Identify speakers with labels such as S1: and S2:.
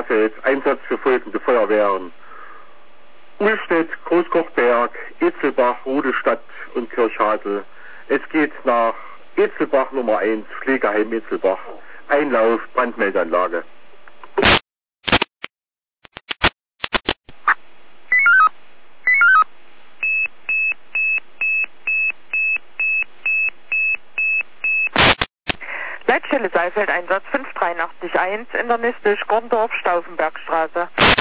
S1: Saalfeld, Einsatz für folgende Feuerwehren: Uhlstedt, Großkochberg, Etzelbach, Rudestadt und Kirchhadel. Es geht nach Etzelbach Nummer 1, Pflegeheim Etzelbach. Einlauf, Brandmeldeanlage.
S2: Leitstelle Saalfeld, Einsatz 5881 in der Nistisch, Gorndorf, Stauffenbergstraße.